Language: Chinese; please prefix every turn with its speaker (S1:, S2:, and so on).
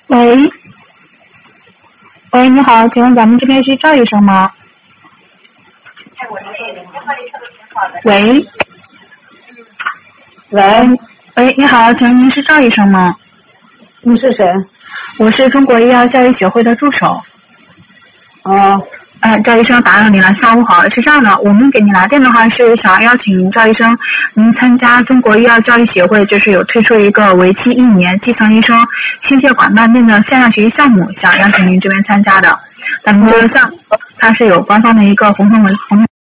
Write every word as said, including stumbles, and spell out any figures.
S1: 喂，喂，你好，请问咱们这边是赵医生吗？喂，
S2: 喂，
S1: 喂，你好，请问您是赵医生吗？
S2: 你是谁？
S1: 我是中国医药教育协会的助手。
S2: 哦，
S1: 哎，赵医生打扰您了，下午好。是这样的，我们给您来电的话是想邀请赵医生您参加中国医药教育协会，就是有推出一个为期一年基层医生心血管慢病的线上学习项目，想邀请您这边参加的。咱们这个项目它是有官方的一个红头文红